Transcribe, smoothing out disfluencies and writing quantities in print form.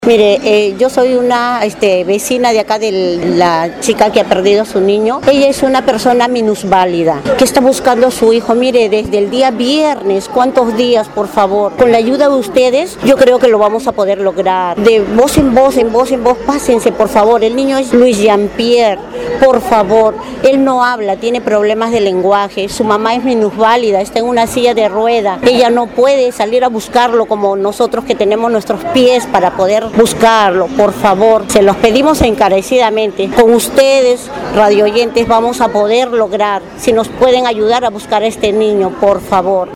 Mire, yo soy una vecina de acá de la chica que ha perdido a su niño. Ella es una persona minusválida que está buscando a su hijo. Mire, desde el día viernes, ¿cuántos días, por favor? Con la ayuda de ustedes, yo creo que lo vamos a poder lograr. De voz en voz, pásense, por favor. El niño es Luis Jean-Pierre, por favor. Él no habla, tiene problemas de lenguaje. Su mamá es minusválida, está en una silla de rueda. Ella no puede salir a buscarlo como nosotros que tenemos nuestros pies para poder buscarlo, por favor. Se los pedimos encarecidamente. Con ustedes, radio oyentes, vamos a poder lograr. Si nos pueden ayudar a buscar a este niño, por favor.